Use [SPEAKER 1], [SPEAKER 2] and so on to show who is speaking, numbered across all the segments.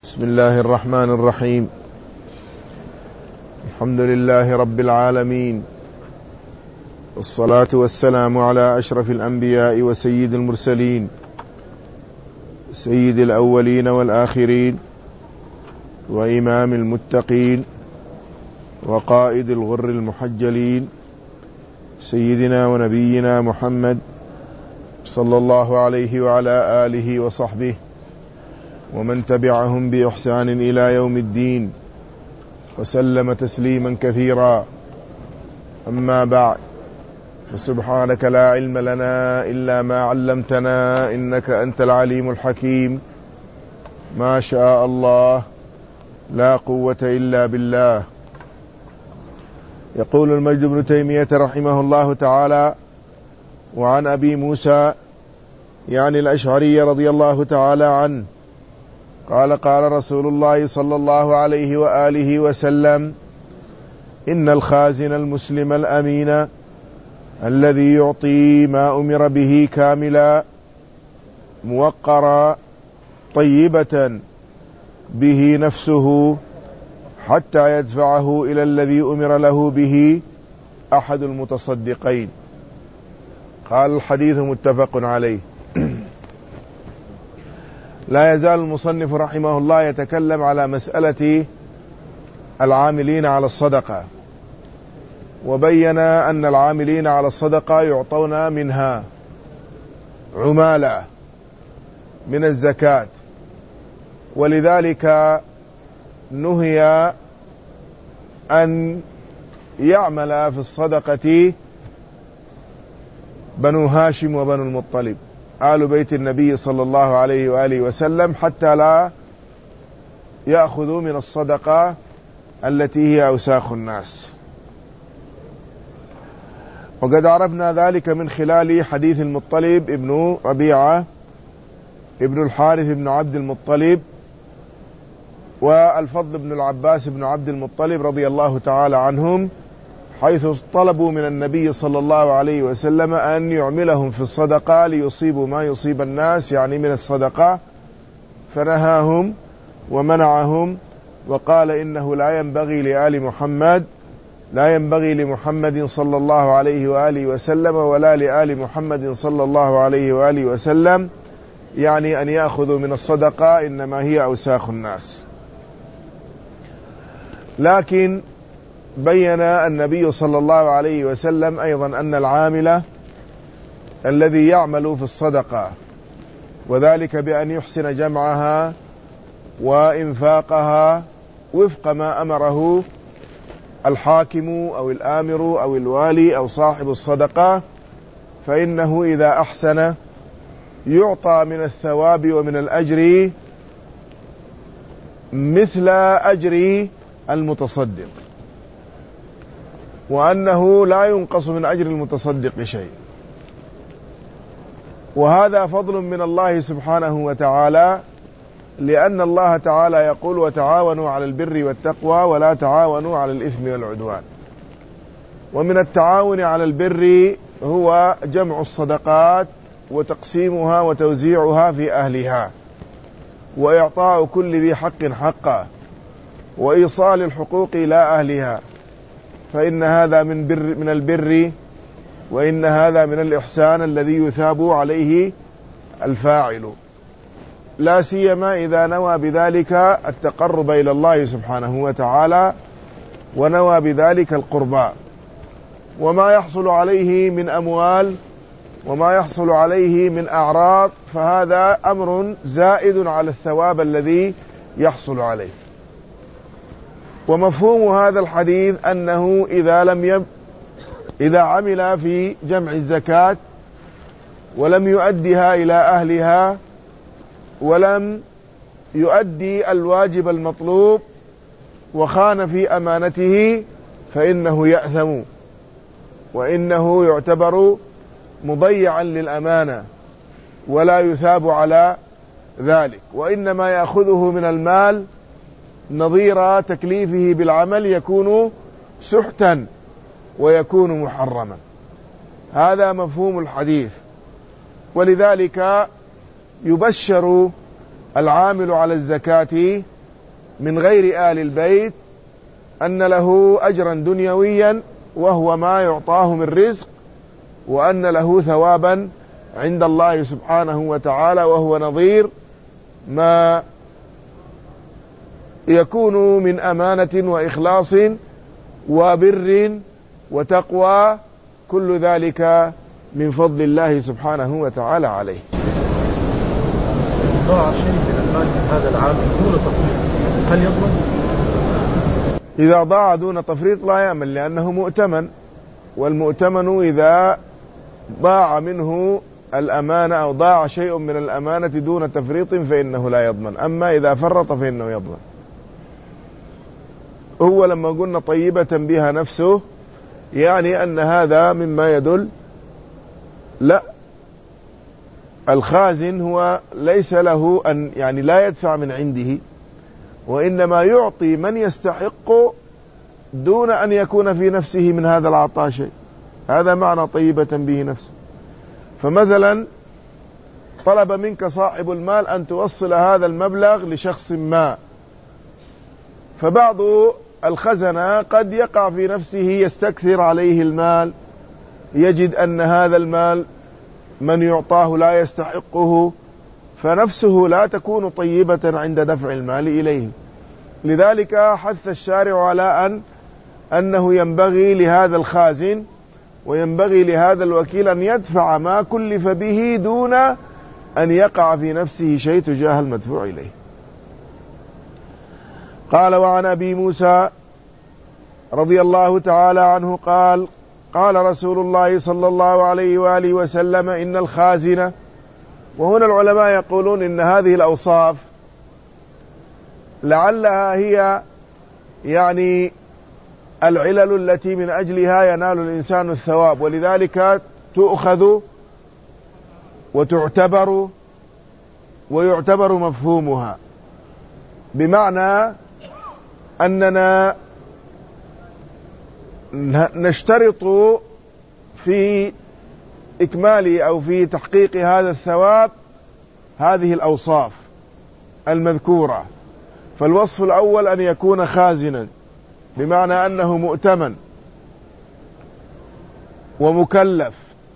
[SPEAKER 1] بسم الله الرحمن الرحيم. الحمد لله رب العالمين، والصلاة والسلام على أشرف الأنبياء وسيد المرسلين، سيد الأولين والآخرين، وإمام المتقين، وقائد الغر المحجلين، سيدنا ونبينا محمد صلى الله عليه وعلى آله وصحبه ومن تبعهم بإحسان إلى يوم الدين، وسلم تسليما كثيرا. أما بعد، فسبحانك لا علم لنا إلا ما علمتنا إنك أنت العليم الحكيم. ما شاء الله، لا قوة إلا بالله. يقول المجد بن تيمية رحمه الله تعالى: وعن أبي موسى يعني الأشعري رضي الله تعالى عنه قال: قال رسول الله صلى الله عليه وآله وسلم: إن الخازن المسلم الأمين الذي يعطي ما أمر به كاملا موقرا طيبة به نفسه حتى يدفعه إلى الذي أمر له به أحد المتصدقين. قال: الحديث متفق عليه. لا يزال المصنف رحمه الله يتكلم على مسألة العاملين على الصدقة، وبين أن العاملين على الصدقة يعطون منها عمالة من الزكاة، ولذلك نهي أن يعمل في الصدقة بنو هاشم وبنو المطلب آل بيت النبي صلى الله عليه وآله وسلم، حتى لا يأخذوا من الصدقة التي هي أوساخ الناس. وقد عرفنا ذلك من خلال حديث المطلب ابن ربيعة ابن الحارث ابن عبد المطلب والفضل بن العباس بن عبد المطلب رضي الله تعالى عنهم، حيث طلبوا من النبي صلى الله عليه وسلم أن يعملهم في الصدقة ليصيبوا ما يصيب الناس، يعني من الصدقة، فنهاهم ومنعهم وقال: إنه لا ينبغي لمحمد صلى الله عليه وآله وسلم ولا لآل محمد صلى الله عليه وآله وسلم، يعني أن يأخذوا من الصدقة، إنما هي أوساخ الناس. لكن بين النبي صلى الله عليه وسلم أيضا أن العامل الذي يعمل في الصدقة، وذلك بأن يحسن جمعها وإنفاقها وفق ما أمره الحاكم أو الآمر أو الوالي أو صاحب الصدقة، فإنه إذا أحسن يعطى من الثواب ومن الأجر مثل أجر المتصدق، وأنه لا ينقص من أجر المتصدق شيء. وهذا فضل من الله سبحانه وتعالى، لأن الله تعالى يقول: وتعاونوا على البر والتقوى ولا تعاونوا على الإثم والعدوان. ومن التعاون على البر هو جمع الصدقات وتقسيمها وتوزيعها في أهلها، وإعطاء كل ذي حق حقه، وإيصال الحقوق إلى أهلها، فإن هذا من البر، وإن هذا من الإحسان الذي يثاب عليه الفاعل، لا سيما إذا نوى بذلك التقرب إلى الله سبحانه وتعالى، ونوى بذلك القربى. وما يحصل عليه من أموال وما يحصل عليه من أعراض فهذا أمر زائد على الثواب الذي يحصل عليه. ومفهوم هذا الحديث أنه إذا عمل في جمع الزكاة ولم يؤدها إلى أهلها ولم يؤدي الواجب المطلوب وخان في أمانته، فإنه يأثم، وإنه يعتبر مضيعا للأمانة ولا يثاب على ذلك، وإنما يأخذه من المال نظير تكليفه بالعمل يكون سحتا ويكون محرما. هذا مفهوم الحديث. ولذلك يبشر العامل على الزكاة من غير آل البيت أن له أجرا دنيويا وهو ما يعطاه من رزق، وأن له ثوابا عند الله سبحانه وتعالى وهو نظير ما يكون من أمانة وإخلاص وبر وتقوى، كل ذلك من فضل الله سبحانه وتعالى عليه.
[SPEAKER 2] ضاع شيء من المال من هذا العام دون تفريط هل يضمن؟
[SPEAKER 1] إذا ضاع دون تفريط لا يأمن، لأنه مؤتمن، والمؤتمن إذا ضاع منه الأمانة أو ضاع شيء من الأمانة دون تفريط فإنه لا يضمن، أما إذا فرط فإنه يضمن. هو لما قلنا طيبة بها نفسه يعني أن هذا مما يدل لا، الخازن هو ليس له أن يعني لا يدفع من عنده، وإنما يعطي من يستحق دون أن يكون في نفسه من هذا العطاء شيء. هذا معنى طيبة به نفسه. فمثلا طلب منك صاحب المال أن توصل هذا المبلغ لشخص ما، فبعض الخزنة قد يقع في نفسه يستكثر عليه المال، يجد أن هذا المال من يعطاه لا يستحقه، فنفسه لا تكون طيبة عند دفع المال إليه. لذلك حث الشارع على أنه ينبغي لهذا الخازن وينبغي لهذا الوكيل أن يدفع ما كلف به دون أن يقع في نفسه شيء تجاه المدفوع إليه. قال: وعن أبي موسى رضي الله تعالى عنه قال: قال رسول الله صلى الله عليه وآله وسلم: إن الخازن. وهنا العلماء يقولون إن هذه الأوصاف لعلها هي يعني العلل التي من أجلها ينال الإنسان الثواب، ولذلك تؤخذ وتعتبر ويعتبر مفهومها، بمعنى أننا نشترط في إكمال أو في تحقيق هذا الثواب هذه الأوصاف المذكورة. فالوصف الأول أن يكون خازنا، بمعنى أنه مؤتمن ومكلف.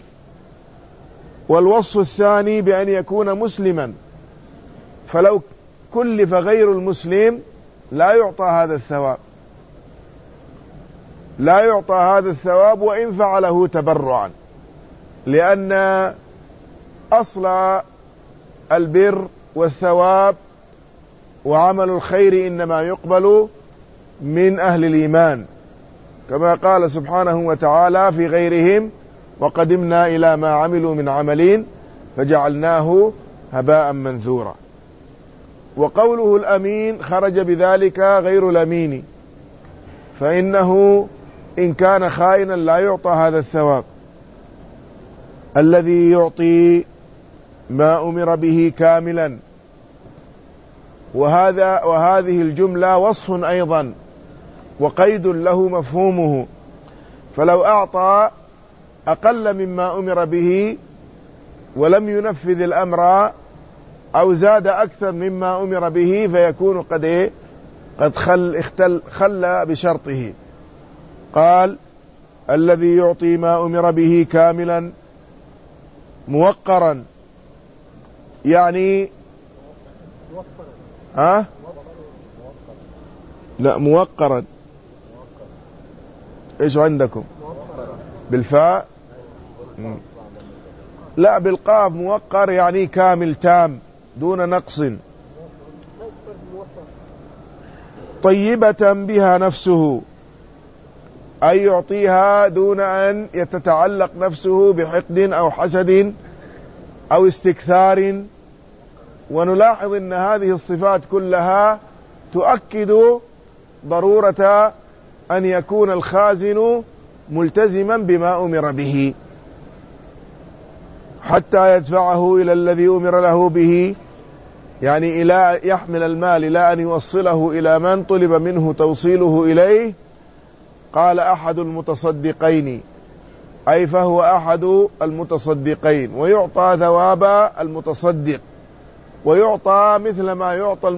[SPEAKER 1] والوصف الثاني بأن يكون مسلما، فلو كلف غير المسلم لا يعطى هذا الثواب، لا يعطى هذا الثواب وإن فعله تبرعا، لأن أصل البر والثواب وعمل الخير إنما يقبل من أهل الإيمان، كما قال سبحانه وتعالى في غيرهم: وقدمنا إلى ما عملوا من عمل فجعلناه هباء منثورا. وقوله الأمين خرج بذلك غير الأمين، فإنه إن كان خائنا لا يعطى هذا الثواب. الذي يعطي ما أمر به كاملا، وهذه الجملة وصف أيضا وقيد له مفهومه، فلو أعطى أقل مما أمر به ولم ينفذ الأمر أو زاد أكثر مما أمر به فيكون قد خل بشرطه. قال: الذي يعطي ما أمر به كاملا موقرا، يعني لا موقرا. ايش عندكم بالفاء؟ لا بالقاف. موقر يعني كامل تام دون نقص. طيبة بها نفسه، أي يعطيها دون أن يتتعلق نفسه بحقد أو حسد أو استكثار. ونلاحظ أن هذه الصفات كلها تؤكد ضرورة أن يكون الخازن ملتزما بما أمر به حتى يدفعه إلى الذي أمر له به، يعني إلى يحمل المال إلى أن يوصله إلى من طلب منه توصيله إليه. قال: أحد المتصدقين، أي فهو أحد المتصدقين، ويعطى ثواب المتصدق ويعطى مثل ما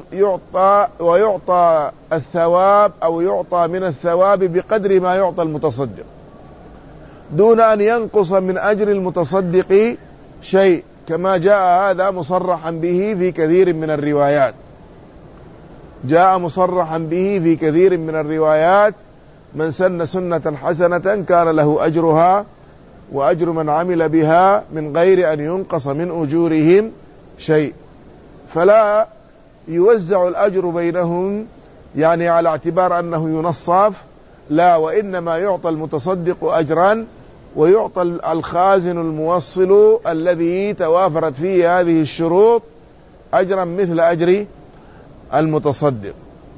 [SPEAKER 1] ويعطى الثواب أو يعطى من الثواب بقدر ما يعطى المتصدق، دون أن ينقص من أجر المتصدق شيء، كما جاء هذا مصرحا به في كثير من الروايات. جاء مصرحا به في كثير من الروايات: من سن سنة حسنة كان له أجرها وأجر من عمل بها من غير أن ينقص من أجورهم شيء. فلا يوزع الأجر بينهم يعني على اعتبار أنه ينصف، لا، وإنما يعطى المتصدق أجرا ويعطى الخازن الموصل الذي توافرت فيه هذه الشروط أجرا مثل أجر المتصدق.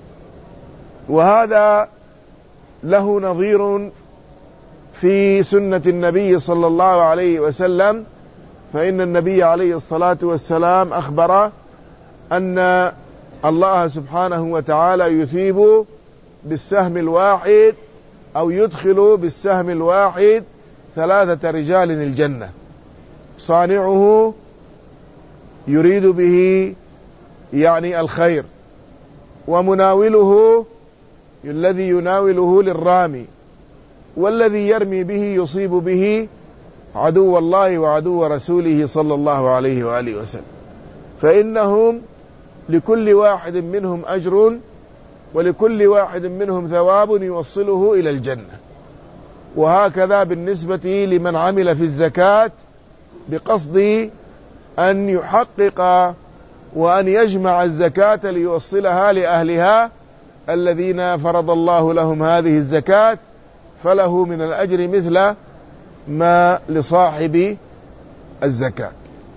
[SPEAKER 1] وهذا له نظير في سنة النبي صلى الله عليه وسلم، فإن النبي عليه الصلاة والسلام أخبر أن الله سبحانه وتعالى يثيب بالسهم الواحد أو يدخل بالسهم الواحد 3 رجال الجنة: صانعه يريد به يعني الخير، ومناوله الذي يناوله للرامي، والذي يرمي به يصيب به عدو الله وعدو رسوله صلى الله عليه وآله وسلم. فإنهم لكل واحد منهم أجر، ولكل واحد منهم ثواب يوصله إلى الجنة. وهكذا بالنسبة لمن عمل في الزكاة بقصد أن يحقق وأن يجمع الزكاة ليوصلها لأهلها الذين فرض الله لهم هذه الزكاة، فله من الأجر مثل ما لصاحب الزكاة.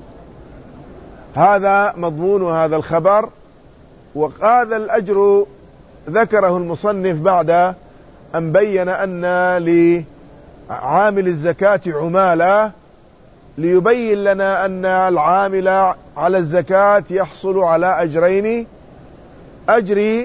[SPEAKER 1] هذا مضمون هذا الخبر. وهذا الأجر ذكره المصنف بعد أن بين أن لعامل الزكاة عمالة، ليبين لنا أن العامل على الزكاة يحصل على أجرين: أجر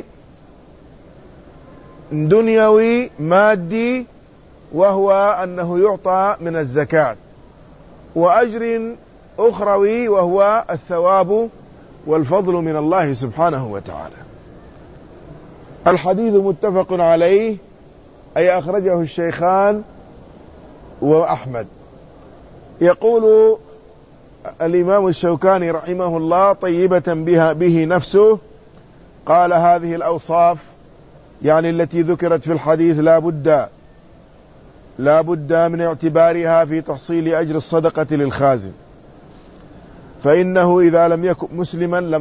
[SPEAKER 1] دنيوي مادي وهو أنه يعطى من الزكاة، وأجر أخروي وهو الثواب والفضل من الله سبحانه وتعالى. الحديث متفق عليه، أي أخرجه الشيخان وأحمد. يقول الإمام الشوكاني رحمه الله: طيبة به نفسه. قال: هذه الأوصاف يعني التي ذكرت في الحديث لا بد من اعتبارها في تحصيل أجر الصدقة للخازن، فإنه إذا لم يكن مسلما لم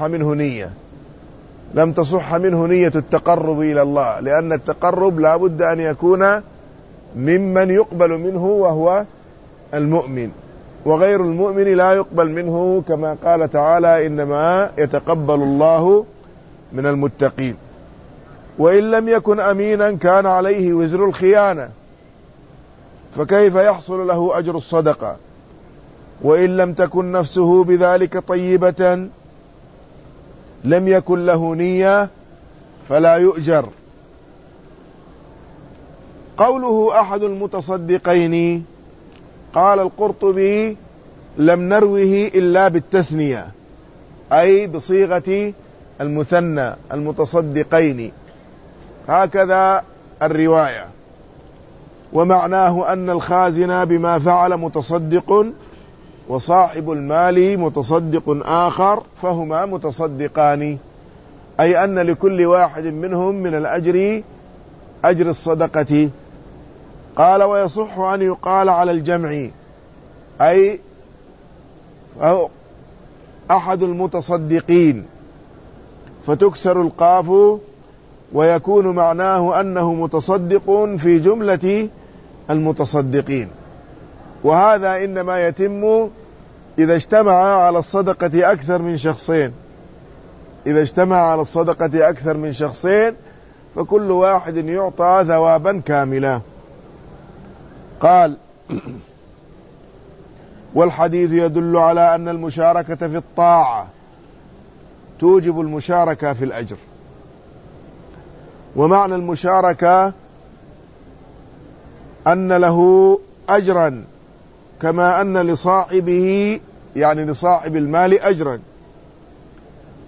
[SPEAKER 1] تصح منه نية التقرب إلى الله، لأن التقرب لا بد أن يكون ممن يقبل منه وهو المؤمن، وغير المؤمن لا يقبل منه، كما قال تعالى: إنما يتقبل الله من المتقين. وإن لم يكن أمينا كان عليه وزر الخيانة، فكيف يحصل له أجر الصدقة؟ وإن لم تكن نفسه بذلك طيبة لم يكن له نية فلا يؤجر. قوله أحد المتصدقين، قال القرطبي: لم نروه إلا بالتثنية، أي بصيغة المثنى، المتصدقين، هكذا الرواية. ومعناه أن الخازن بما فعل متصدق، وصاحب المال متصدق آخر، فهما متصدقان، أي أن لكل واحد منهم من الأجر أجر الصدقة. قال: ويصح أن يقال على الجمع، أي أحد المتصدقين، فتكسر القاف ويكون معناه أنه متصدق في جملة المتصدقين. وهذا إنما يتم إذا اجتمع على الصدقة أكثر من شخصين، فكل واحد يعطى ثوابا كاملا. قال: والحديث يدل على أن المشاركة في الطاعة توجب المشاركة في الأجر. ومعنى المشاركة أن له أجرا كما أن لصاحبه، يعني لصاحب المال أجرا،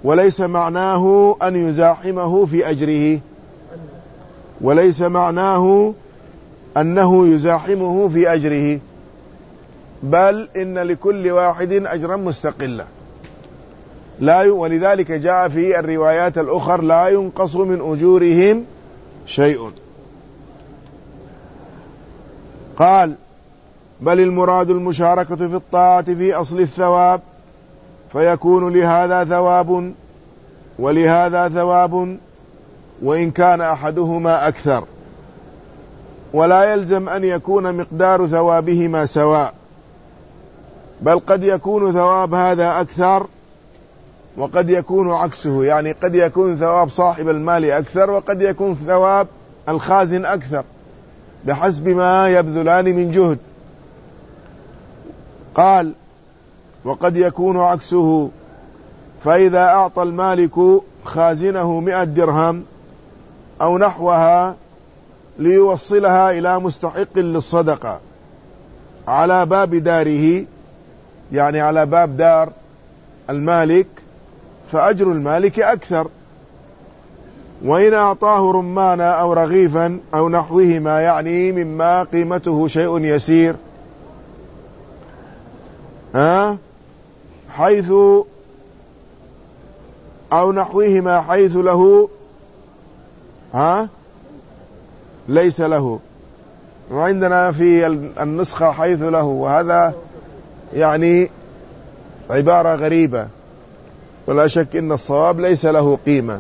[SPEAKER 1] وليس معناه أن يزاحمه في أجره، وليس معناه أنه يزاحمه في أجره، بل إن لكل واحد أجرا مستقلا، ولذلك جاء في الروايات الأخرى لا ينقص من أجورهم شيء. قال: بل المراد المشاركة في الطاعة في أصل الثواب، فيكون لهذا ثواب ولهذا ثواب، وإن كان أحدهما أكثر، ولا يلزم أن يكون مقدار ثوابهما سواء، بل قد يكون ثواب هذا أكثر وقد يكون عكسه، يعني قد يكون ثواب صاحب المال أكثر وقد يكون ثواب الخازن أكثر بحسب ما يبذلان من جهد. قال: وقد يكون عكسه، فإذا أعطى المالك خازنه 100 درهم أو نحوها ليوصلها إلى مستحق للصدقة على باب داره، يعني على باب دار المالك، فأجر المالك أكثر. وإن أعطاه رمانا أو رغيفا أو نحوهما، يعني مما قيمته شيء يسير، حيث أو نحوهما حيث له ليس له، وعندنا في النسخة حيث له، وهذا يعني عبارة غريبة، ولا شك إن الصواب ليس له قيمة.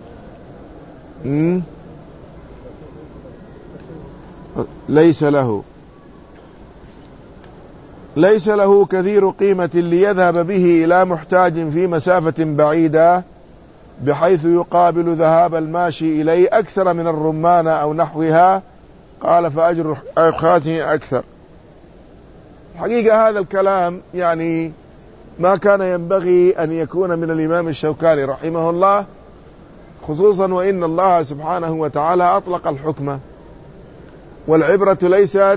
[SPEAKER 1] ليس له كثير قيمة ليذهب به إلى محتاج في مسافة بعيدة بحيث يقابل ذهاب الماشي إليه أكثر من الرمانة أو نحوها. قال: فأجر خازنه أكثر. حقيقة هذا الكلام يعني ما كان ينبغي أن يكون من الإمام الشوكاني رحمه الله، خصوصا وإن الله سبحانه وتعالى أطلق الحكمة، والعبرة ليست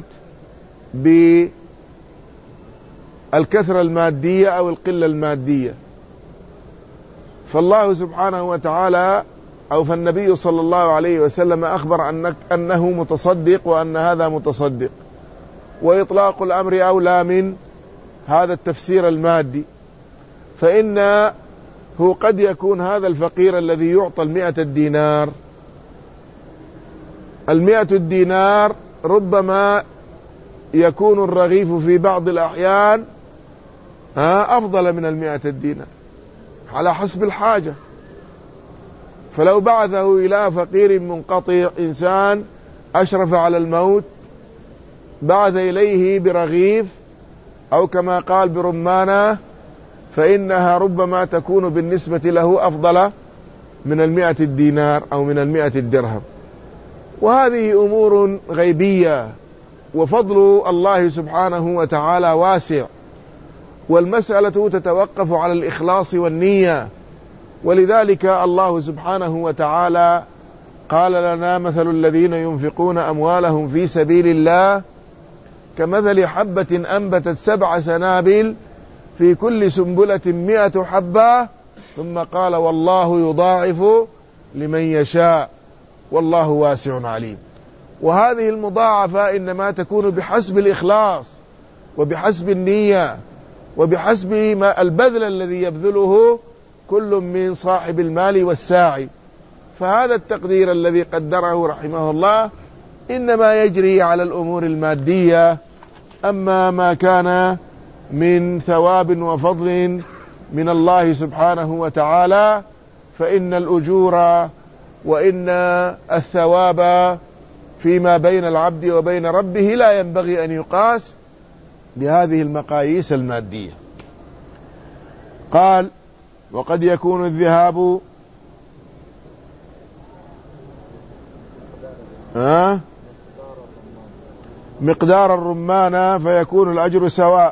[SPEAKER 1] بالكثرة المادية أو القلة المادية. فالله سبحانه وتعالى فالنبي صلى الله عليه وسلم أخبر أنه متصدق وأن هذا متصدق، وإطلاق الأمر أولى من هذا التفسير المادي، فإنه قد يكون هذا الفقير الذي يعطى 100 الدينار، 100 الدينار ربما يكون الرغيف في بعض الأحيان أفضل من 100 الدينار على حسب الحاجة. فلو بعثه إلى فقير منقطع، إنسان أشرف على الموت، بعث إليه برغيف أو كما قال برمانة، فإنها ربما تكون بالنسبة له أفضل من 100 الدينار أو من 100 الدرهم. وهذه أمور غيبية، وفضل الله سبحانه وتعالى واسع، والمسألة تتوقف على الإخلاص والنية. ولذلك الله سبحانه وتعالى قال لنا: مثل الذين ينفقون أموالهم في سبيل الله كمثل حبة أنبتت 7 سنابل في كل سنبلة 100 حبة، ثم قال: والله يضاعف لمن يشاء والله واسع عليم. وهذه المضاعفة إنما تكون بحسب الإخلاص وبحسب النية وبحسب ما البذل الذي يبذله كل من صاحب المال والساعي. فهذا التقدير الذي قدره رحمه الله إنما يجري على الأمور المادية، أما ما كان من ثواب وفضل من الله سبحانه وتعالى فإن الأجور وإن الثواب فيما بين العبد وبين ربه لا ينبغي أن يقاس بهذه المقاييس المادية. قال: وقد يكون الذهاب مقدار الرمانة فيكون الأجر سواء.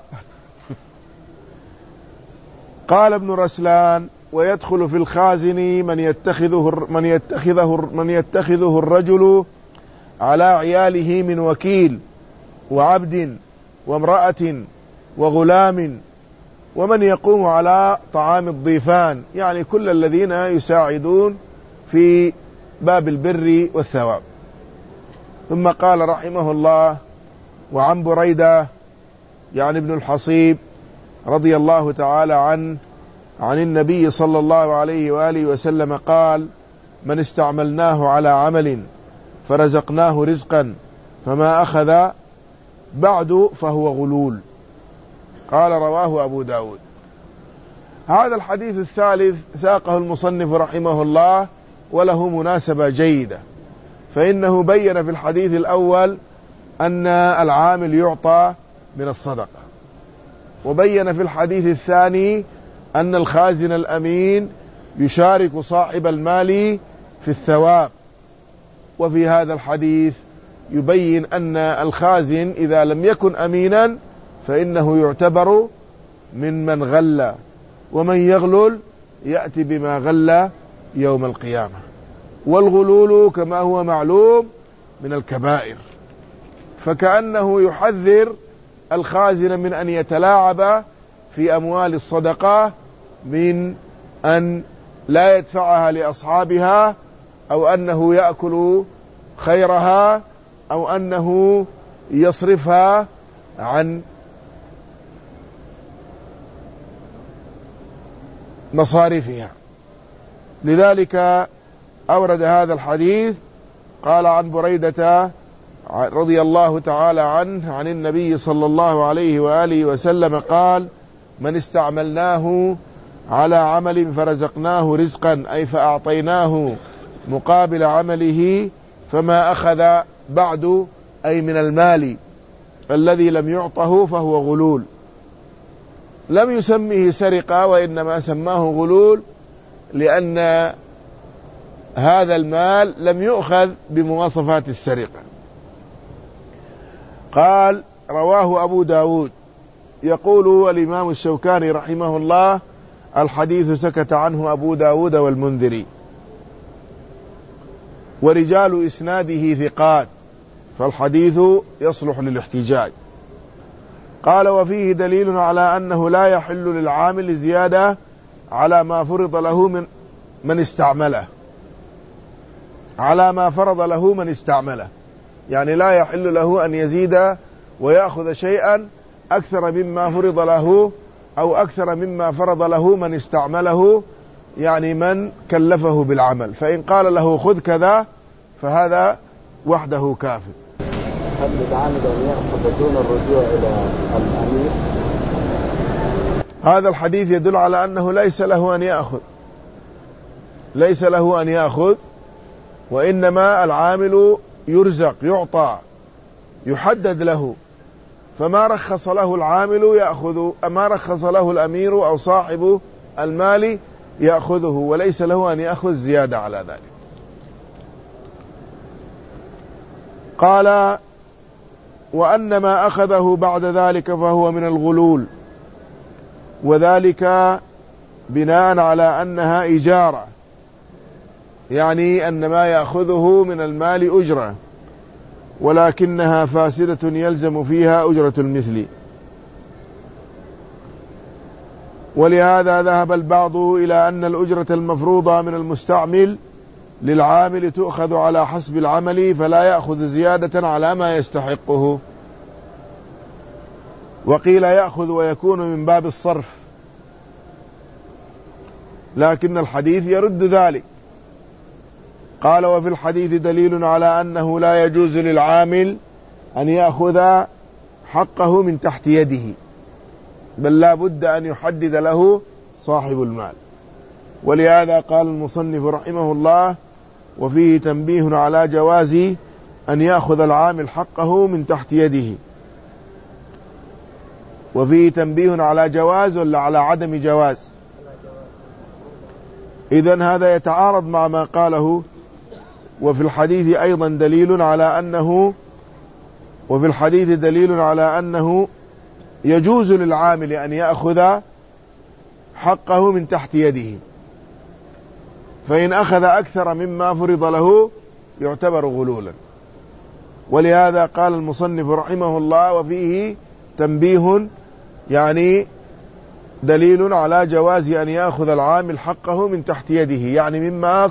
[SPEAKER 1] قال ابن رسلان: ويدخل في الخازن من يتخذه الرجل على عياله من وكيل وعبد وامرأة وغلام ومن يقوم على طعام الضيفان، يعني كل الذين يساعدون في باب البر والثواب. ثم قال رحمه الله: وعن بريدة يعني ابن الحصيب رضي الله تعالى عنه عن النبي صلى الله عليه وآله وسلم قال: من استعملناه على عمل فرزقناه رزقا فما أخذ بعد فهو غلول. قال: رواه أبو داود. هذا الحديث الثالث ساقه المصنف رحمه الله وله مناسبة جيدة، فإنه بين في الحديث الأول أن العامل يعطى من الصدقة، وبين في الحديث الثاني أن الخازن الأمين يشارك صاحب المال في الثواب. وفي هذا الحديث يبين أن الخازن إذا لم يكن أمينا فإنه يعتبر من غل، ومن يغلل يأتي بما غل يوم القيامة. والغلول كما هو معلوم من الكبائر، فكأنه يحذر الخازن من أن يتلاعب في أموال الصدقة، من أن لا يدفعها لأصحابها، أو أنه يأكل خيرها، أو أنه يصرفها عن مصاريفها. لذلك أورد هذا الحديث. قال: عن بريدة رضي الله تعالى عنه عن النبي صلى الله عليه وآله وسلم قال: من استعملناه على عمل فرزقناه رزقا، أي فأعطيناه مقابل عمله، فما أخذ بعد، أي من المال الذي لم يعطه، فهو غلول. لم يسميه سرقة، وإنما سماه غلول لأن هذا المال لم يؤخذ بمواصفات السرقة. قال: رواه أبو داود. يقول الإمام الشوكاني رحمه الله: الحديث سكت عنه أبو داود والمنذري، ورجال إسناده ثقات، فالحديث يصلح للاحتجاج. قال: وفيه دليل على أنه لا يحل للعامل زيادة على ما فرض له من استعمله، على ما فرض له من استعمله، يعني لا يحل له أن يزيد ويأخذ شيئا أكثر مما فرض له، أو أكثر مما فرض له من استعمله، يعني من كلفه بالعمل. فإن قال له خذ كذا فهذا وحده كافٍ.
[SPEAKER 2] هل للعامل أن يأخذ دون الرجوع إلى الأمير؟
[SPEAKER 1] هذا الحديث يدل على أنه ليس له أن يأخذ، ليس له أن يأخذ، وإنما العامل يرزق، يعطى، يحدد له، فما رخص له العامل يأخذ، أما رخص له الأمير أو صاحب المال يأخذه، وليس له أن يأخذ زيادة على ذلك. قال: وأن ما أخذه بعد ذلك فهو من الغلول، وذلك بناء على أنها إجارة، يعني أن ما يأخذه من المال أجرة، ولكنها فاسدة يلزم فيها أجرة المثل. ولهذا ذهب البعض إلى أن الأجرة المفروضة من المستعمل للعامل تؤخذ على حسب العمل، فلا يأخذ زيادة على ما يستحقه. وقيل يأخذ ويكون من باب الصرف، لكن الحديث يرد ذلك. قال: وفي الحديث دليل على أنه لا يجوز للعامل أن يأخذ حقه من تحت يده، بل لا بد أن يحدد له صاحب المال. ولهذا قال المصنف رحمه الله: وفيه تنبيه على جواز أن يأخذ العامل حقه من تحت يده. وفيه تنبيه على جواز ولا على عدم جواز؟ إذن هذا يتعارض مع ما قاله. وفي الحديث أيضا دليل على أنه، وفي الحديث دليل على أنه يجوز للعامل أن يأخذ حقه من تحت يده، فإن أخذ أكثر مما فرض له يعتبر غلولا. ولهذا قال المصنف رحمه الله: وفيه تنبيه، يعني دليل على جواز أن يأخذ العامل حقه من تحت يده، يعني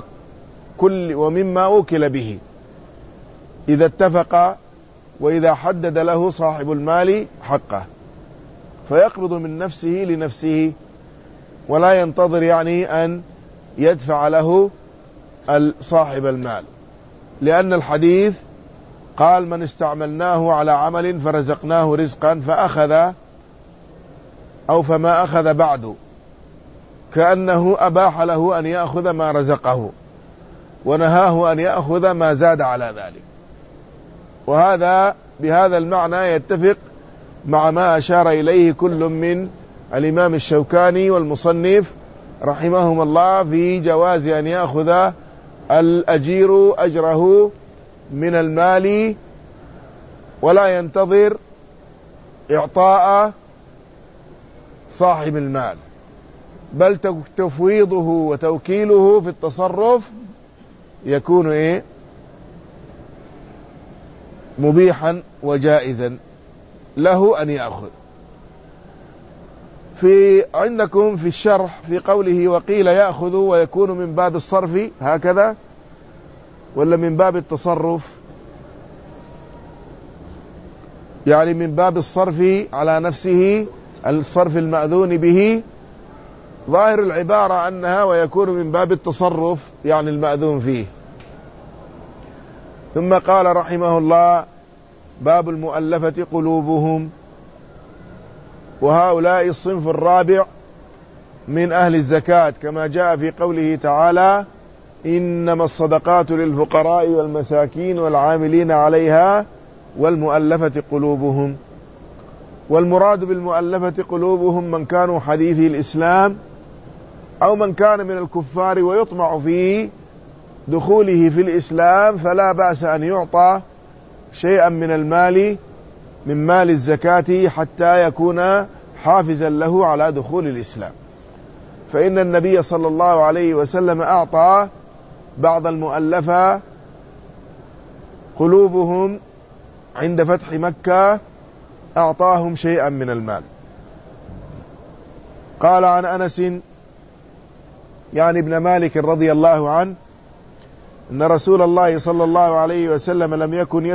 [SPEAKER 1] ومما أوكل به، إذا اتفق وإذا حدد له صاحب المال حقه، فيقبض من نفسه لنفسه ولا ينتظر يعني أن يدفع له صاحب المال، لأن الحديث قال: من استعملناه على عمل فرزقناه رزقا فأخذ أو فما أخذ بعد، كأنه أباح له أن يأخذ ما رزقه ونهاه أن يأخذ ما زاد على ذلك. وهذا بهذا المعنى يتفق مع ما أشار إليه كل من الإمام الشوكاني والمصنف رحمهم الله في جواز أن يأخذ الأجير أجره من المال ولا ينتظر إعطاء صاحب المال، بل تفويضه وتوكيله في التصرف يكون مبيحا وجائزا له أن يأخذ. عندكم في الشرح في قوله: وقيل يأخذ ويكون من باب الصرف، هكذا ولا من باب التصرف؟ يعني من باب الصرف على نفسه، الصرف المأذون به. ظاهر العبارة أنها ويكون من باب التصرف، يعني المأذون فيه. ثم قال رحمه الله: باب المؤلفة قلوبهم. وهؤلاء الصنف الرابع من أهل الزكاة، كما جاء في قوله تعالى: إنما الصدقات للفقراء والمساكين والعاملين عليها والمؤلفة قلوبهم. والمراد بالمؤلفة قلوبهم من كانوا حديثي الإسلام أو من كان من الكفار ويطمع في دخوله في الإسلام، فلا بأس أن يعطى شيئا من المال من مال الزكاة حتى يكون حافزا له على دخول الإسلام. فإن النبي صلى الله عليه وسلم أعطى بعض المؤلفة قلوبهم عند فتح مكة، أعطاهم شيئا من المال. قال عن أنس يعني ابن مالك رضي الله عنه أن رسول الله صلى الله عليه وسلم لم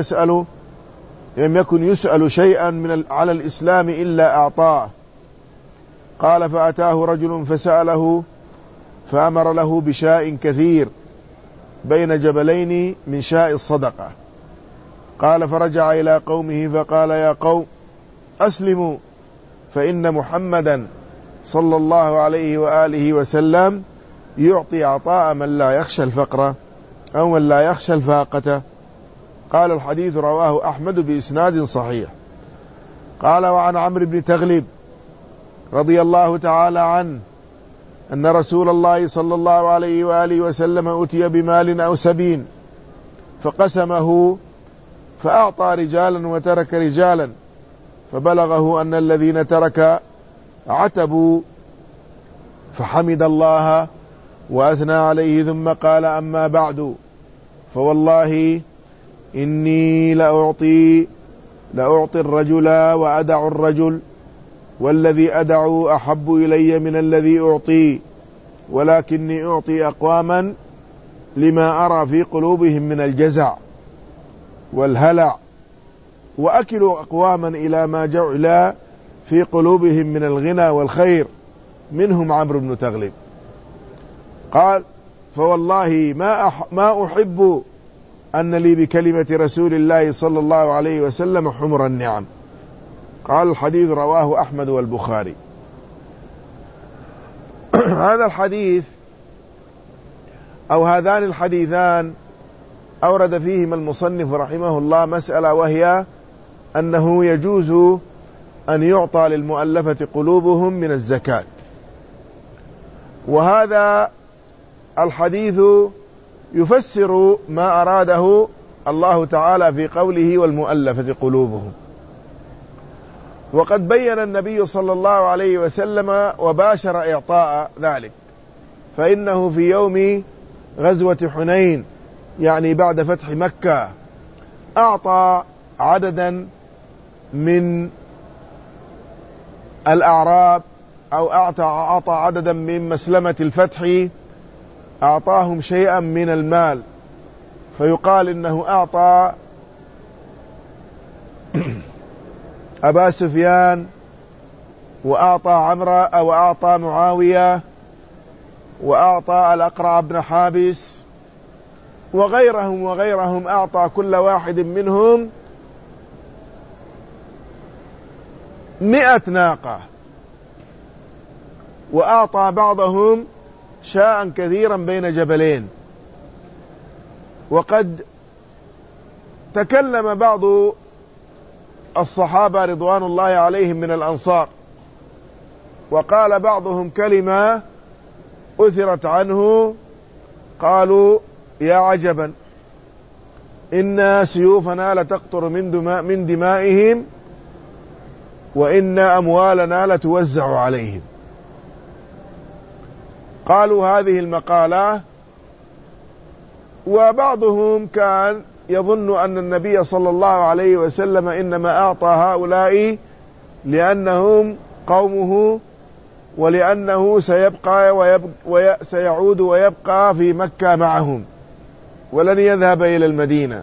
[SPEAKER 1] يكن يسأل شيئا على الإسلام إلا أعطاه. قال: فأتاه رجل فسأله فأمر له بشاء كثير بين جبلين من شاء الصدقة. قال: فرجع إلى قومه فقال: يا قوم أسلموا، فإن محمدا صلى الله عليه وآله وسلم يعطي عطاء من لا يخشى الفقر أو من لا يخشى الفاقة. قال: الحديث رواه أحمد بإسناد صحيح. قال: وعن عمرو بن تغلب رضي الله تعالى عنه أن رسول الله صلى الله عليه وآله وسلم أتي بمال أو سبين فقسمه فأعطى رجالا وترك رجالا، فبلغه أن الذين ترك عتبوا، فحمد الله وأثنى عليه، ثم قال: أما بعد، فوالله إني لأعطي الرجل وأدع الرجل، والذي أدع أحب إلي من الذي أعطي، ولكني أعطي أقواما لما أرى في قلوبهم من الجزع والهلع، وأكل أقواما إلى ما جعل في قلوبهم من الغنى والخير، منهم عمرو بن تغلب. قال: فوالله ما أحب أن لي بكلمة رسول الله صلى الله عليه وسلم حمر النعم. قال: الحديث رواه أحمد والبخاري. هذا الحديث أو هذان الحديثان أورد فيهما المصنف رحمه الله مسألة، وهي أنه يجوز أن يعطى للمؤلفة قلوبهم من الزكاة. وهذا الحديث يفسر ما أراده الله تعالى في قوله: والمؤلفة قلوبهم. وقد بين النبي صلى الله عليه وسلم وباشر إعطاء ذلك، فإنه في يوم غزوة حنين، يعني بعد فتح مكة، أعطى عددا من الأعراب أو أعطى عددا من مسلمة الفتح، أعطاهم شيئا من المال، فيقال إنه أعطى أبا سفيان وأعطى عمرو أو أعطى معاوية وأعطى الأقرع بن حابس وغيرهم أعطى كل واحد منهم 100 ناقة، وأعطى بعضهم شاء كثيرا بين جبلين. وقد تكلم بعض الصحابة رضوان الله عليهم من الأنصار، وقال بعضهم كلمة أثرت عنه، قالوا: يا عجبا، إن سيوفنا لتقطر من دمائهم، وإن أموالنا لتوزع عليهم. قالوا هذه المقالة. وبعضهم كان يظن أن النبي صلى الله عليه وسلم إنما أعطى هؤلاء لأنهم قومه، ولأنه سيعود ويبقى في مكة معهم ولن يذهب إلى المدينة.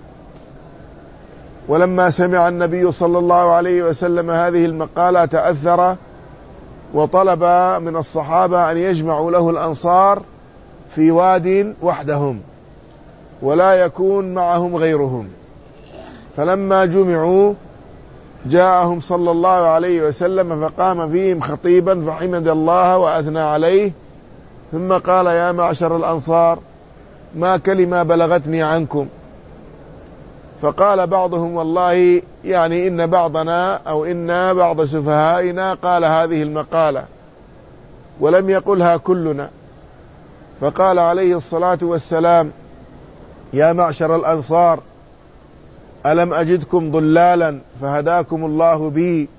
[SPEAKER 1] ولما سمع النبي صلى الله عليه وسلم هذه المقالة تأثر، وطلب من الصحابة أن يجمعوا له الأنصار في واد وحدهم ولا يكون معهم غيرهم. فلما جمعوا جاءهم صلى الله عليه وسلم فقام فيهم خطيبا فحمد الله وأثنى عليه، ثم قال: يا معشر الأنصار، ما كلمة بلغتني عنكم. فقال بعضهم: والله يعني إن بعضنا أو إن بعض سفهائنا قال هذه المقالة ولم يقلها كلنا. فقال عليه الصلاة والسلام: يا معشر الأنصار، ألم أجدكم ضلالا فهداكم الله بي،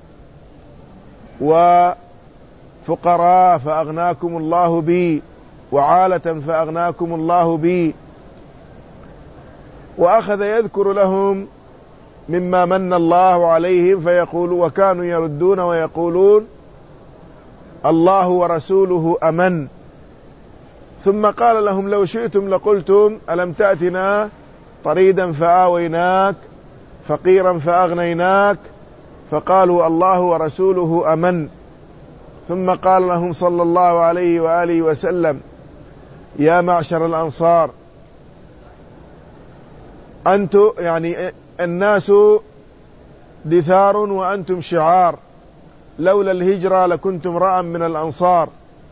[SPEAKER 1] وفقراء فأغناكم الله بي، وعالة فأغناكم الله بي. وأخذ يذكر لهم مما من الله عليهم، فيقول: وكانوا يردون ويقولون: الله ورسوله أمن. ثم قال لهم: لو شئتم لقلتم: ألم تأتنا طريدا فآويناك، فقيرا فأغنيناك. فقالوا: الله ورسوله أمن. ثم قال لهم صلى الله عليه وآله وسلم: يا معشر الأنصار، أنتم يعني الناس دثار وأنتم شعار، لولا الهجرة لكنتم امرأ من الأنصار.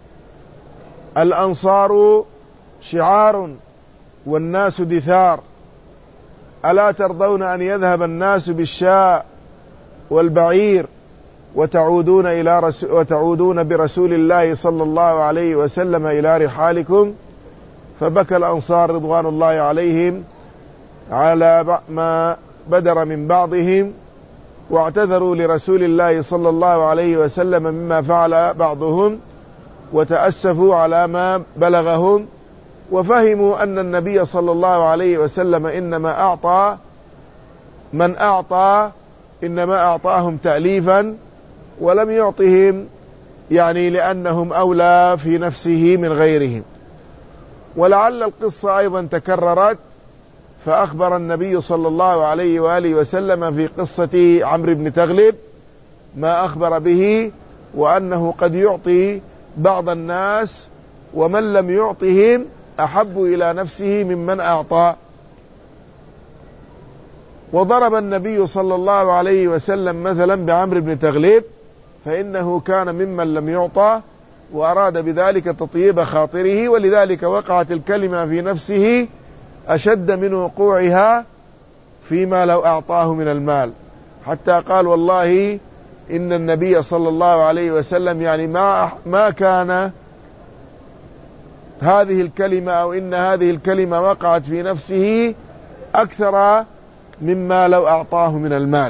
[SPEAKER 1] الأنصار شعار والناس دثار، ألا ترضون أن يذهب الناس بالشاء والبعير وتعودون برسول الله صلى الله عليه وسلم إلى رحالكم؟ فبكى الأنصار رضوان الله عليهم على ما بدر من بعضهم، واعتذروا لرسول الله صلى الله عليه وسلم مما فعل بعضهم، وتأسفوا على ما بلغهم، وفهموا أن النبي صلى الله عليه وسلم إنما أعطى من أعطى إنما أعطاهم تأليفا، ولم يعطهم يعني لأنهم أولى في نفسه من غيرهم. ولعل القصة أيضا تكررت، فأخبر النبي صلى الله عليه وآله وسلم في قصة عمرو بن تغلب ما أخبر به، وأنه قد يعطي بعض الناس ومن لم يعطهم أحب إلى نفسه ممن أعطى. وضرب النبي صلى الله عليه وسلم مثلا بعمرو بن تغلب، فإنه كان ممن لم يعطى، وأراد بذلك تطيب خاطره، ولذلك وقعت الكلمة في نفسه أشد من وقوعها فيما لو أعطاه من المال، حتى قال: والله إن النبي صلى الله عليه وسلم يعني ما كان هذه الكلمة أو إن هذه الكلمة وقعت في نفسه أكثر مما لو أعطاه من المال،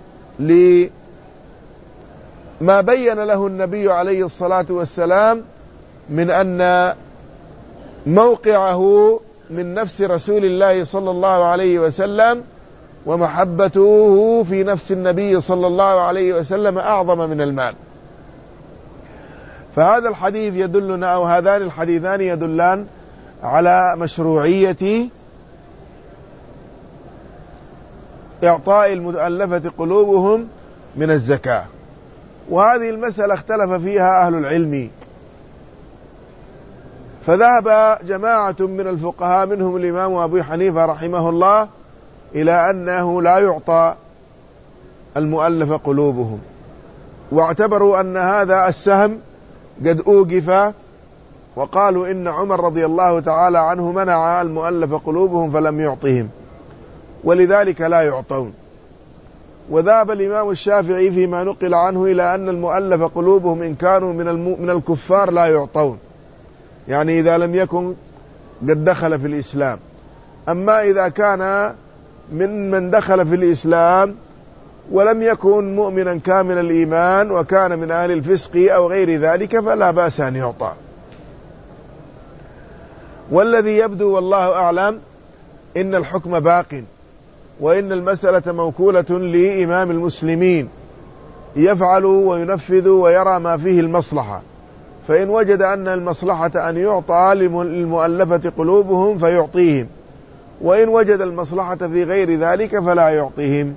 [SPEAKER 1] لما بين له النبي عليه الصلاة والسلام من أن موقعه من نفس رسول الله صلى الله عليه وسلم ومحبته في نفس النبي صلى الله عليه وسلم أعظم من المال. فهذا الحديث يدلنا، أو هذان الحديثان يدلان على مشروعية إعطاء المؤلفة قلوبهم من الزكاة. وهذه المسألة اختلف فيها أهل العلم، فذهب جماعة من الفقهاء منهم الإمام أبو حنيفة رحمه الله إلى أنه لا يعطى المؤلف قلوبهم، واعتبروا أن هذا السهم قد أوقف، وقالوا إن عمر رضي الله تعالى عنه منع المؤلف قلوبهم فلم يعطهم، ولذلك لا يعطون. وذهب الإمام الشافعي فيما نقل عنه إلى أن المؤلف قلوبهم إن كانوا من الكفار لا يعطون، يعني إذا لم يكن قد دخل في الإسلام. أما إذا كان من دخل في الإسلام ولم يكن مؤمنا كامل الإيمان وكان من أهل الفسق أو غير ذلك فلا بأس أن يعطى. والذي يبدو والله أعلم إن الحكم باق، وإن المسألة موكولة لإمام المسلمين يفعل وينفذ ويرى ما فيه المصلحة، فإن وجد أن المصلحة أن يعطى للمؤلفة قلوبهم فيعطيهم، وإن وجد المصلحة في غير ذلك فلا يعطيهم.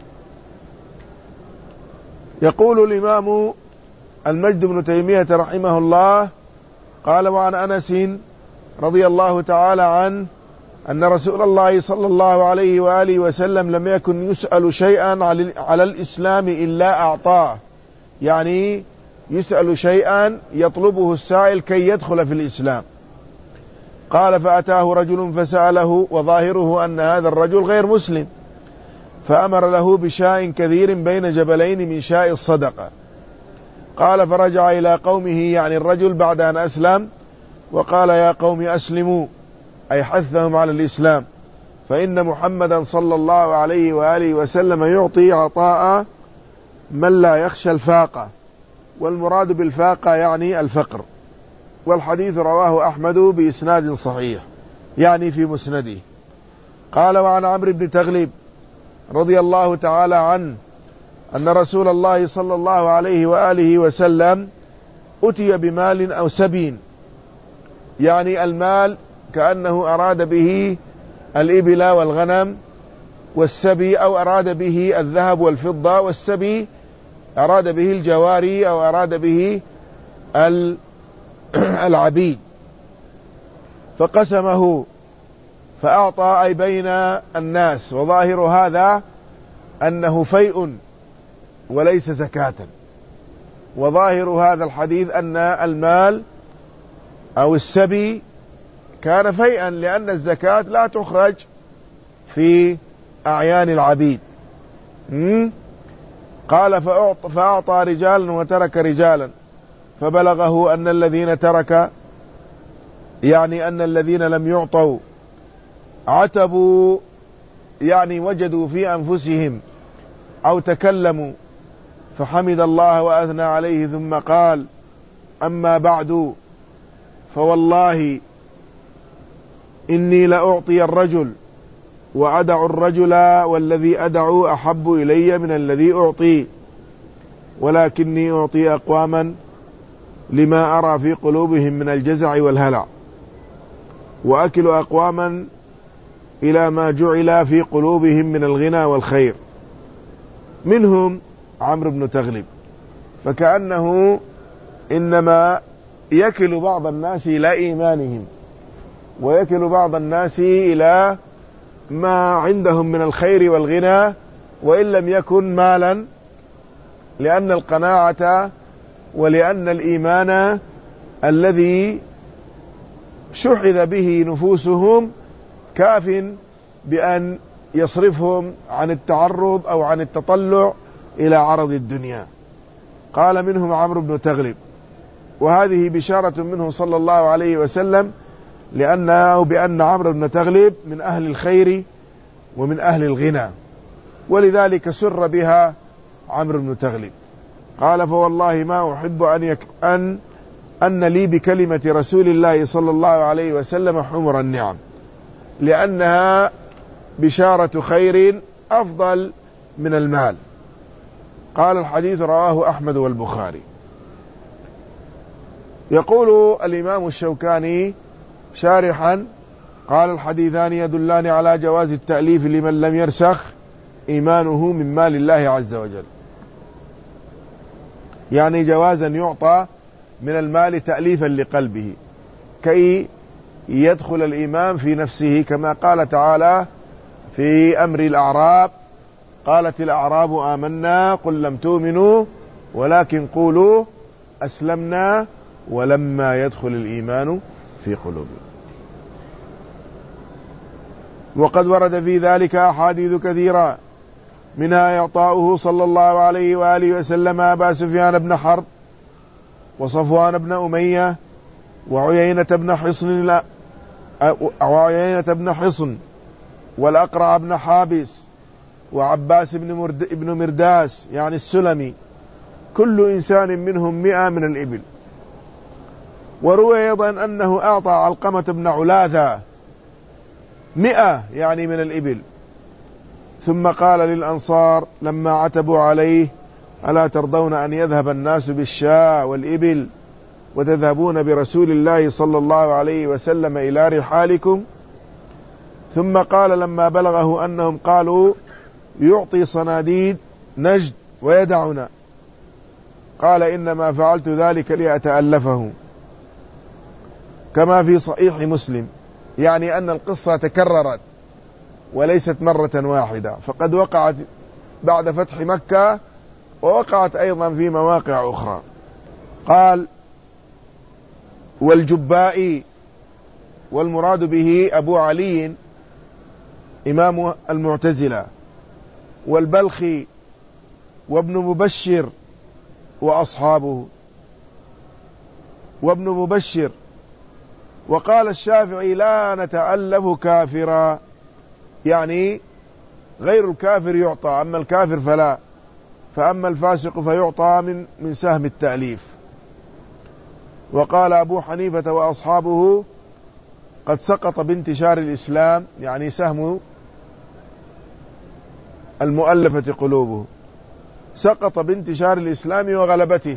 [SPEAKER 1] يقول الإمام المجد بن تيمية رحمه الله قال: وعن أنس رضي الله تعالى عنه أن رسول الله صلى الله عليه وآله وسلم لم يكن يسأل شيئا على الإسلام إلا أعطاه، يعني يسأل شيئا يطلبه السائل كي يدخل في الإسلام. قال: فأتاه رجل فسأله وظاهره أن هذا الرجل غير مسلم، فأمر له بشاء كثير بين جبلين من شاء الصدقة. قال: فرجع إلى قومه، يعني الرجل بعد أن أسلم، وقال: يا قوم أسلموا، أي حثهم على الإسلام، فإن محمدا صلى الله عليه وآله وسلم يعطي عطاء من لا يخشى الفاقة، والمراد بالفاقة يعني الفقر. والحديث رواه أحمد بإسناد صحيح، يعني في مسنده. قال: وعن عمرو بن تغلب رضي الله تعالى عنه أن رسول الله صلى الله عليه وآله وسلم أتي بمال أو سبي، يعني المال كأنه أراد به الإبل والغنم، والسبي أو أراد به الذهب والفضة، والسبي أراد به الجواري أو أراد به العبيد، فقسمه فأعطى أي بين الناس. وظاهر هذا أنه فيء وليس زكاة، وظاهر هذا الحديث أن المال أو السبي كان فيئا، لأن الزكاة لا تخرج في أعيان العبيد. قال: فأعطى رجالا وترك رجالا، فبلغه أن الذين ترك، يعني أن الذين لم يعطوا عتبوا، يعني وجدوا في أنفسهم أو تكلموا، فحمد الله وأثنى عليه، ثم قال: أما بعد، فوالله إني لأعطي الرجل وأدع الرجل، والذي أدع أحب إلي من الذي أعطي، ولكني أعطي أقواما لما أرى في قلوبهم من الجزع والهلع، وأكل أقواما إلى ما جعل في قلوبهم من الغنى والخير، منهم عمرو بن تغلب. فكأنه إنما يكل بعض الناس إلى إيمانهم، ويكل بعض الناس إلى ما عندهم من الخير والغنى، وإن لم يكن مالا، لأن القناعة ولأن الإيمان الذي شحذ به نفوسهم كاف بأن يصرفهم عن التعرض أو عن التطلع إلى عرض الدنيا. قال: منهم عمرو بن تغلب، وهذه بشارة منه صلى الله عليه وسلم بأن عمرو بن تغلب من أهل الخير ومن أهل الغنى، ولذلك سر بها عمرو بن تغلب. قال: فوالله ما أحب أن لي بكلمة رسول الله صلى الله عليه وسلم حمر النعم، لأنها بشارة خير أفضل من المال. قال: الحديث رواه أحمد والبخاري. يقول الإمام الشوكاني شارحا: قال الحديثان يدلان على جواز التأليف لمن لم يرسخ إيمانه من مال الله عز وجل، يعني جوازا يعطى من المال تأليفا لقلبه كي يدخل الإيمان في نفسه، كما قال تعالى في أمر الأعراب: قالت الأعراب آمنا قل لم تؤمنوا ولكن قولوا أسلمنا ولما يدخل الإيمان في قلوبكم. وقد ورد في ذلك أحاديث كثيرة، منها إعطاؤه صلى الله عليه وآله وسلم أبا سفيان بن حرب وصفوان بن أمية وعيينة بن حصن والأقرع بن حابس وعباس بن مرداس يعني السلمي، كل إنسان منهم 100 من الإبل. وروي أيضا أنه أعطى علقمة بن علاثة 100 يعني من الإبل، ثم قال للأنصار لما عتبوا عليه: ألا ترضون أن يذهب الناس بالشاة والإبل وتذهبون برسول الله صلى الله عليه وسلم إلى رحالكم؟ ثم قال لما بلغه أنهم قالوا: يعطي صناديد نجد ويدعنا، قال: إنما فعلت ذلك لأتألفه، كما في صحيح مسلم، يعني أن القصة تكررت وليست مرة واحدة، فقد وقعت بعد فتح مكة ووقعت أيضا في مواقع أخرى. قال: والجبائي، والمراد به أبو علي إمام المعتزلة، والبلخي وابن مبشر وأصحابه وابن مبشر. وقال الشافعي: لا نتألف كافرا، يعني غير الكافر يعطى، أما الكافر فلا، فأما الفاسق فيعطى من سهم التأليف. وقال أبو حنيفة وأصحابه: قد سقط بانتشار الإسلام، يعني سهم المؤلفة قلوبه سقط بانتشار الإسلام وغلبته.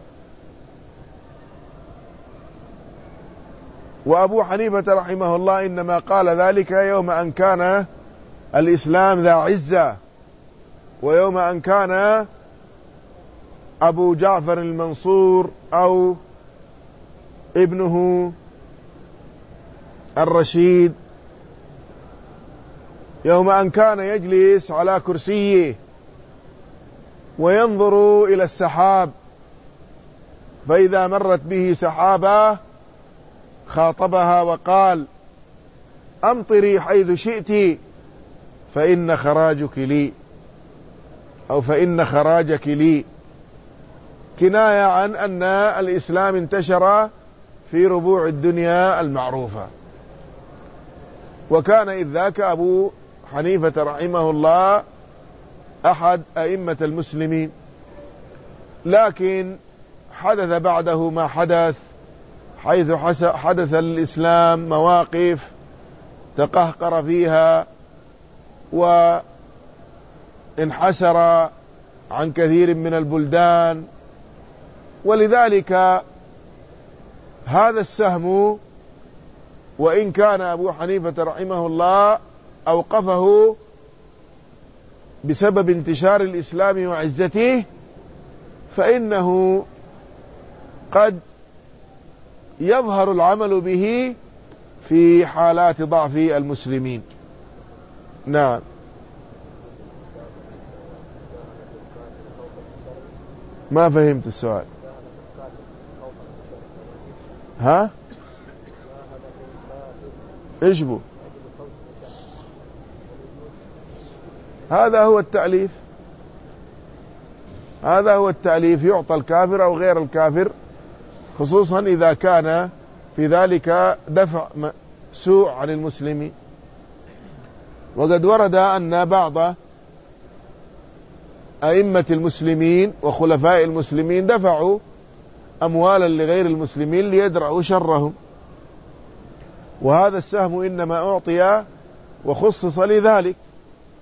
[SPEAKER 1] وأبو حنيفة رحمه الله إنما قال ذلك يوم أن كان الإسلام ذا عزة، ويوم أن كان أبو جعفر المنصور أو ابنه الرشيد، يوم أن كان يجلس على كرسيه وينظر إلى السحاب، فإذا مرت به سحابة خاطبها وقال: أمطري حيث شئت فإن خراجك لي، أو فإن خراجك لي، كناية عن أن الإسلام انتشر في ربوع الدنيا المعروفة. وكان إذ ذاك أبو حنيفة رحمه الله أحد أئمة المسلمين، لكن حدث بعده ما حدث، حيث حدث الإسلام مواقف تقهقر فيها وانحسر عن كثير من البلدان. ولذلك هذا السهم، وإن كان أبو حنيفة رحمه الله أوقفه بسبب انتشار الإسلام وعزته، فإنه قد يظهر العمل به في حالات ضعف المسلمين. نعم. ما فهمت السؤال. ها؟ إيش بو؟ هذا هو التأليف، هذا هو التأليف، يعطى الكافر أو غير الكافر، خصوصا إذا كان في ذلك دفع سوء عن المسلمين. وقد ورد أن بعض أئمة المسلمين وخلفاء المسلمين دفعوا أموالا لغير المسلمين ليدرعوا شرهم، وهذا السهم إنما أعطي وخصص لذلك.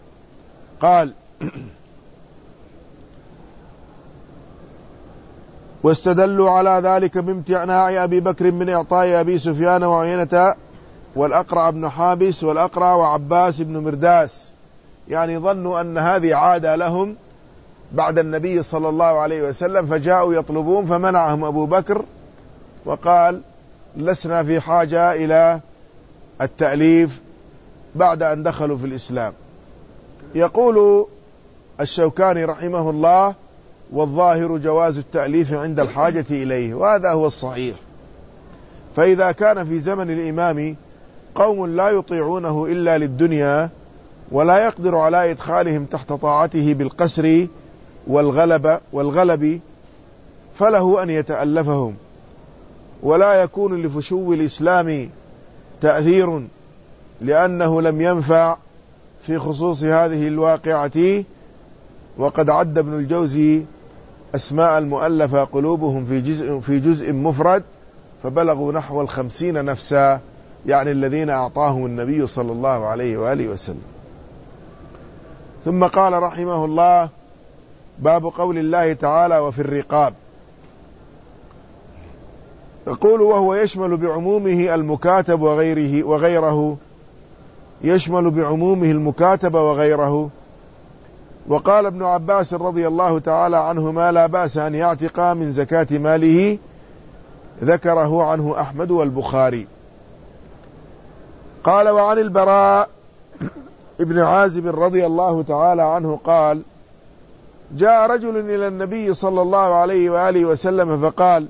[SPEAKER 1] قال: واستدلوا على ذلك بامتناع أبي بكر من إعطاء أبي سفيان وعيينة والأقرع بن حابس والأقرع وعباس بن مرداس، يعني ظنوا أن هذه عادة لهم بعد النبي صلى الله عليه وسلم، فجاءوا يطلبون فمنعهم أبو بكر وقال لسنا في حاجة إلى التأليف بعد أن دخلوا في الإسلام. يقول الشوكاني رحمه الله: والظاهر جواز التأليف عند الحاجة إليه، وهذا هو الصحيح. فإذا كان في زمن الإمام قوم لا يطيعونه إلا للدنيا ولا يقدر على إدخالهم تحت طاعته بالقسر والغلب فله أن يتألفهم، ولا يكون لفشو الإسلام تأثير، لأنه لم ينفع في خصوص هذه الواقعة. وقد عد ابن الجوزي أسماء المؤلفة قلوبهم في جزء مفرد فبلغوا نحو 50 نفسا، يعني الذين أعطاهم النبي صلى الله عليه وآله وسلم. ثم قال رحمه الله: باب قول الله تعالى: وفي الرقاب. يقول: وهو يشمل بعمومه المكاتب وغيره، يشمل بعمومه المكاتب وغيره. وقال ابن عباس رضي الله تعالى عنهما: لا بأس أن يعتق من زكاة ماله، ذكره عنه أحمد والبخاري. قال: وعن البراء ابن عازب رضي الله تعالى عنه قال: جاء رجل إلى النبي صلى الله عليه وآله وسلم فقال: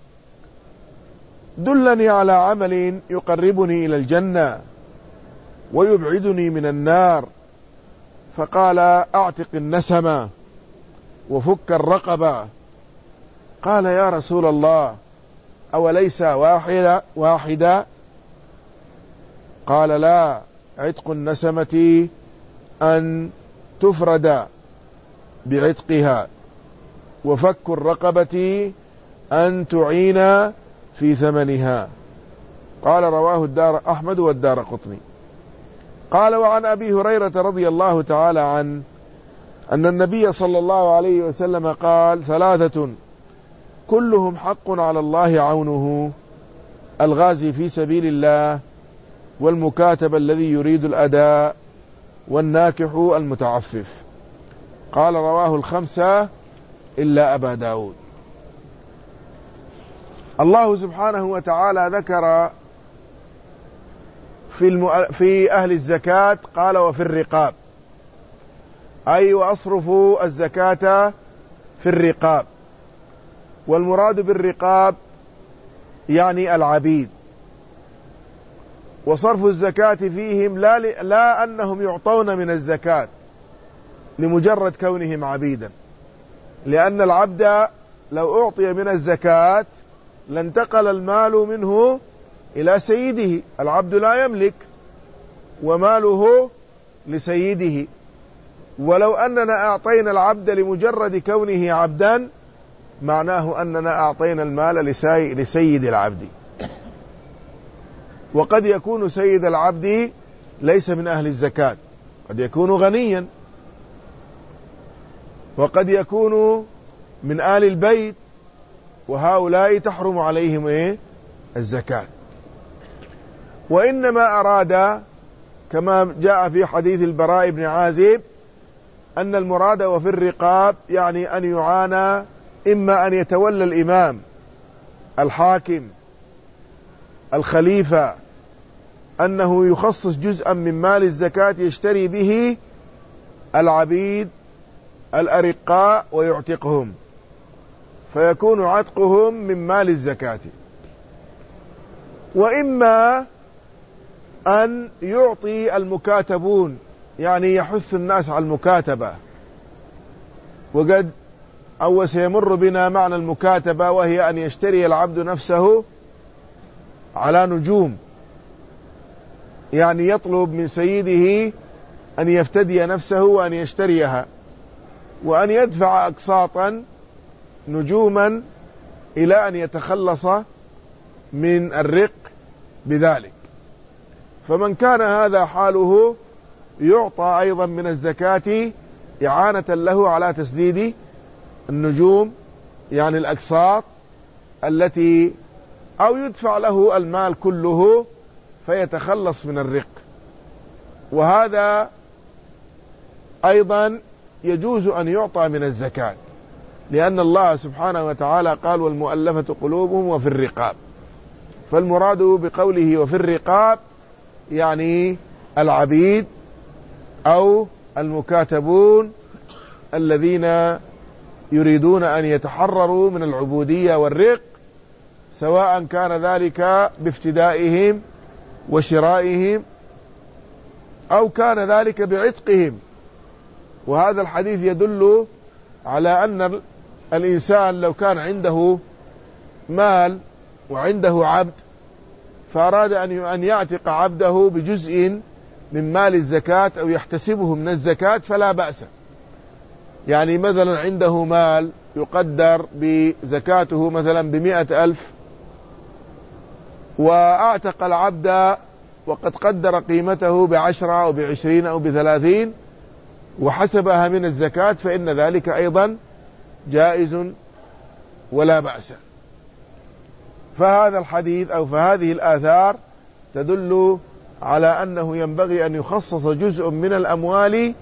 [SPEAKER 1] دلني على عمل يقربني إلى الجنة ويبعدني من النار. فقال: أعتق النسمة وفك الرقبة. قال: يا رسول الله، أوليس واحدة؟ قال: لا، عتق النسمة أن تفرد بعتقها، وفك الرقبة أن تعين في ثمنها. قال: رواه أحمد والدارقطني. قال: وعن أبي هريرة رضي الله تعالى عنه أن النبي صلى الله عليه وسلم قال: 3 كلهم حق على الله عونه: الغازي في سبيل الله، والمكاتب الذي يريد الأداء، والناكح المتعفف. قال: رواه 5 إلا أبا داود. الله سبحانه وتعالى ذكر في أهل الزكاة قال: وفي الرقاب، أي وأصرفوا الزكاة في الرقاب. والمراد بالرقاب يعني العبيد، وصرف الزكاة فيهم لا أنهم يعطون من الزكاة لمجرد كونهم عبيدا، لأن العبد لو أعطي من الزكاة لانتقل المال منه إلى سيده. العبد لا يملك وماله لسيده، ولو أننا أعطينا العبد لمجرد كونه عبدا معناه أننا أعطينا المال لسيد العبد. وقد يكون سيد العبد ليس من أهل الزكاة، قد يكون غنيا، وقد يكون من آل البيت، وهؤلاء تحرم عليهم الزكاة. وإنما أراد كما جاء في حديث البراء بن عازب أن المراد وفي الرقاب يعني أن يعانى، إما أن يتولى الإمام الحاكم الخليفة أنه يخصص جزءا من مال الزكاة يشتري به العبيد الأرقاء ويعتقهم، فيكون عتقهم من مال الزكاة. وإما أن يعطي المكاتبون، يعني يحث الناس على المكاتبة. وقد أو سيمر بنا معنى المكاتبة، وهي أن يشتري العبد نفسه على نجوم، يعني يطلب من سيده أن يفتدي نفسه وأن يشتريها، وأن يدفع أقساطا نجوما إلى أن يتخلص من الرق بذلك. فمن كان هذا حاله يعطى أيضا من الزكاة إعانة له على تسديد النجوم يعني الأقساط التي أو يدفع له المال كله فيتخلص من الرق. وهذا أيضا يجوز أن يعطى من الزكاة، لأن الله سبحانه وتعالى قال والمؤلفة قلوبهم وفي الرقاب، فالمراد بقوله وفي الرقاب يعني العبيد أو المكاتبون الذين يريدون أن يتحرروا من العبودية والرق، سواء كان ذلك بافتدائهم وشرائهم أو كان ذلك بعتقهم. وهذا الحديث يدل على أن الإنسان لو كان عنده مال وعنده عبد فأراد أن يعتق عبده بجزء من مال الزكاة أو يحتسبه من الزكاة فلا بأس. يعني مثلا عنده مال يقدر بزكاته مثلا 100,000 وأعتق العبد وقد قدر قيمته ب10 أو ب20 أو ب30 وحسبها من الزكاة، فإن ذلك أيضا جائز ولا بأس. فهذا الحديث أو فهذه الآثار تدل على أنه ينبغي أن يخصص جزء من الأموال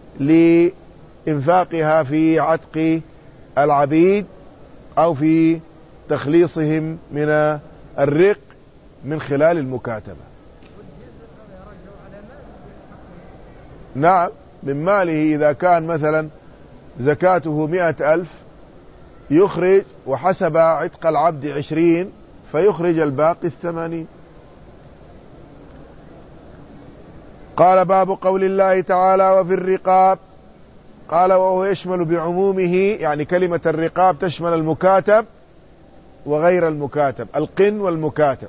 [SPEAKER 1] لإنفاقها في عتق العبيد أو في تخليصهم من الرق من خلال المكاتبة. نعم، من ماله إذا كان مثلا زكاته 100,000 يخرج وحسب عتق العبد 20 فيخرج الباقي 80. قال باب قول الله تعالى وفي الرقاب. قال وهو يشمل بعمومه، يعني كلمة الرقاب تشمل المكاتب وغير المكاتب، القن والمكاتب،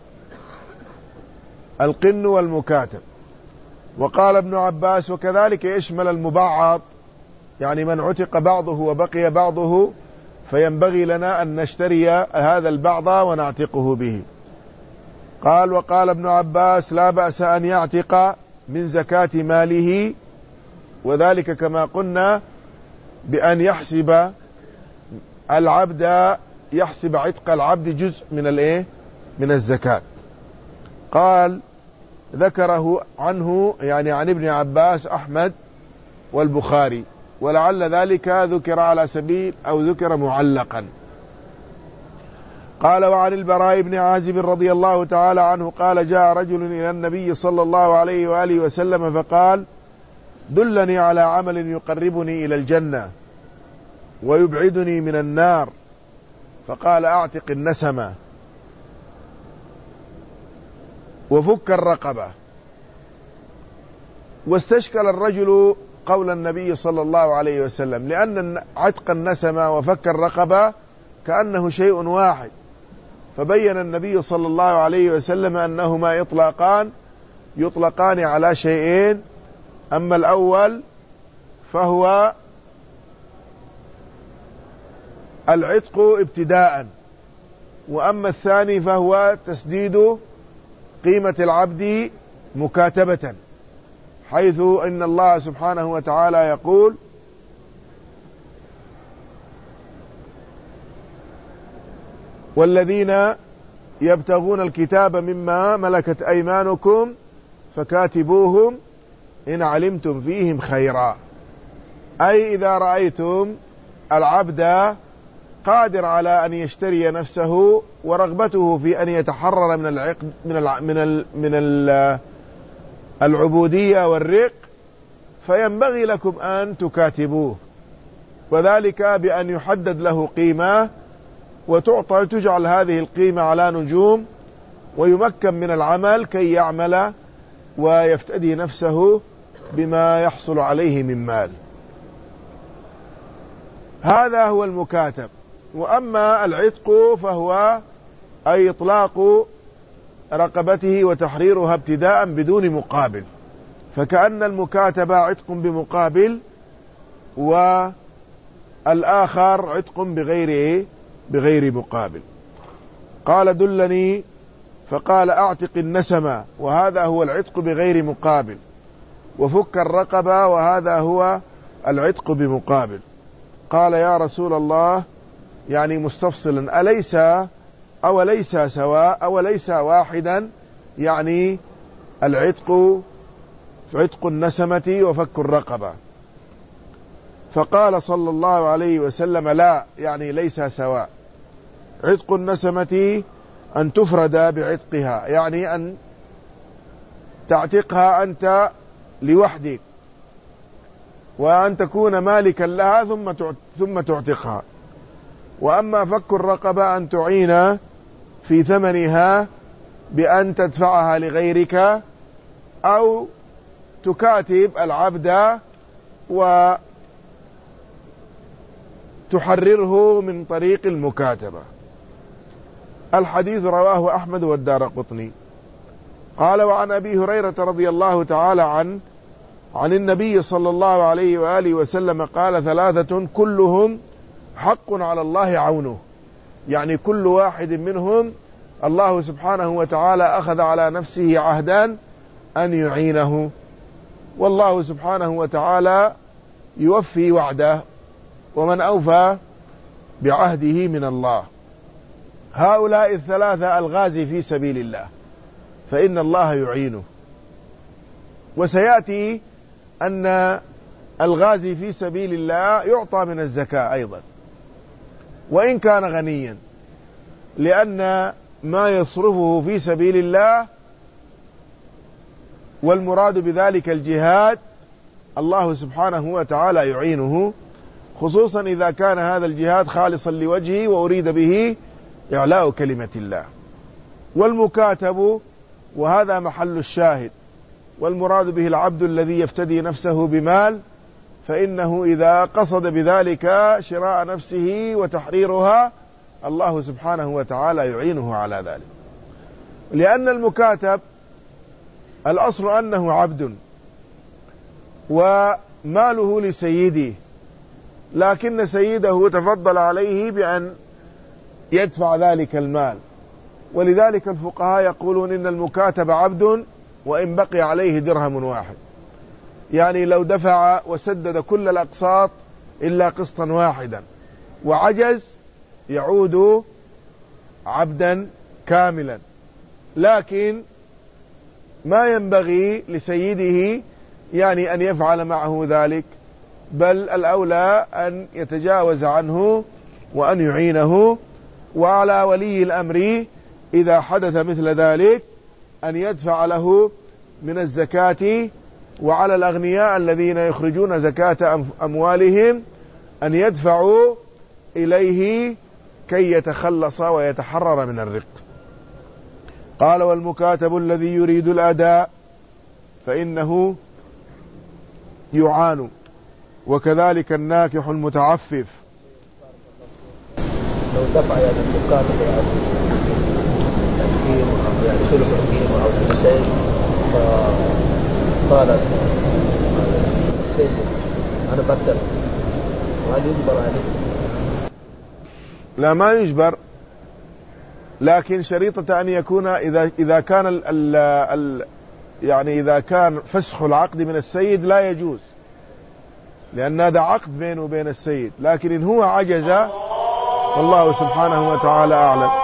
[SPEAKER 1] القن والمكاتب. وقال ابن عباس وكذلك يشمل المبعض، يعني من عتق بعضه وبقي بعضه فينبغي لنا أن نشتري هذا البعض ونعتقه به. قال وقال ابن عباس لا بأس أن يعتق من زكاة ماله، وذلك كما قلنا بأن يحسب العبد، يحسب عتق العبد جزء من الزكاة. قال ذكره عنه يعني عن ابن عباس أحمد والبخاري، ولعل ذلك ذكر على سبيل أو ذكر معلقا. قال وعن البراء بن عازب رضي الله تعالى عنه قال جاء رجل إلى النبي صلى الله عليه وآله وسلم فقال دلني على عمل يقربني إلى الجنة ويبعدني من النار، فقال أعتق النسمة وفك الرقبة. واستشكل الرجل قول النبي صلى الله عليه وسلم، لأن عتق النسمة وفك الرقبة كأنه شيء واحد، فبين النبي صلى الله عليه وسلم أنهما يطلقان على شيئين، أما الأول فهو العتق ابتداء، وأما الثاني فهو تسديد قيمة العبد مكاتبة، حيث إن الله سبحانه وتعالى يقول والذين يبتغون الكتاب مما ملكت أيمانكم فكاتبوهم إن علمتم فيهم خيرا، أي إذا رأيتم العبد قادر على أن يشتري نفسه ورغبته في أن يتحرر من العبودية والرق، فينبغي لكم أن تكاتبوه، وذلك بأن يحدد له قيمة وتجعل هذه القيمة على نجوم، ويمكن من العمل كي يعمل ويفتدي نفسه بما يحصل عليه من مال. هذا هو المكاتب. وأما العتق فهو أي إطلاق رقبته وتحريرها ابتداء بدون مقابل، فكأن المكاتبة عتق بمقابل والآخر عتق بغير مقابل. قال دلني فقال أعتق النسمة، وهذا هو العتق بغير مقابل، وفك الرقبة، وهذا هو العتق بمقابل. قال يا رسول الله يعني مستفصلا، أوليس سواء أوليس واحدا، يعني عتق النسمة وفك الرقبة. فقال صلى الله عليه وسلم لا، يعني ليس سواء. عتق النسمة أن تفرد بعتقها، يعني أن تعتقها أنت لوحدك، وأن تكون مالكا لها ثم تعتقها. وأما فك الرقبة أن تعين في ثمنها بأن تدفعها لغيرك، أو تكاتب العبد وتحرره من طريق المكاتبة. الحديث رواه أحمد والدارقطني. قال: وعن أبي هريرة رضي الله تعالى عن النبي صلى الله عليه وآله وسلم قال: 3 كلهم حق على الله عونه، يعني كل واحد منهم الله سبحانه وتعالى أخذ على نفسه عهدا أن يعينه، والله سبحانه وتعالى يوفي وعده، ومن أوفى بعهده من الله. هؤلاء 3: الغازي في سبيل الله فإن الله يعينه. وسيأتي أن الغازي في سبيل الله يعطى من الزكاة أيضا وإن كان غنيا، لأن ما يصرفه في سبيل الله، والمراد بذلك الجهاد، الله سبحانه وتعالى يعينه، خصوصا إذا كان هذا الجهاد خالصا لوجهه وأريد به إعلاء كلمة الله. والمكاتب، وهذا محل الشاهد، والمراد به العبد الذي يفتدي نفسه بمال، فإنه إذا قصد بذلك شراء نفسه وتحريرها الله سبحانه وتعالى يعينه على ذلك. لأن المكاتب الأصل أنه عبد وماله لسيده، لكن سيده تفضل عليه بأن يدفع ذلك المال، ولذلك الفقهاء يقولون إن المكاتب عبد وإن بقي عليه درهم واحد، يعني لو دفع وسدد كل الأقساط إلا قسطا واحدا وعجز يعود عبدا كاملا. لكن ما ينبغي لسيده يعني أن يفعل معه ذلك، بل الأولى أن يتجاوز عنه وأن يعينه. وعلى ولي الأمر إذا حدث مثل ذلك أن يدفع له من الزكاة، وعلى الأغنياء الذين يخرجون زكاة أموالهم أن يدفعوا إليه كي يتخلص ويتحرر من الرق. قال: والمكاتب الذي يريد الأداء فإنه يعان، وكذلك الناكح المتعفف.
[SPEAKER 2] لو دفع يعني المكاتب يعني ثلث القيمة أو ثلثين، فقال السيد أنا بدل، وهل يجبر عليه؟
[SPEAKER 1] لا، ما يجبر، لكن شريطة أن يكون إذا كان يعني إذا كان فسخ العقد من السيد لا يجوز، لأن هذا عقد بينه وبين السيد. لكن إن هو عجز والله سبحانه وتعالى أعلم.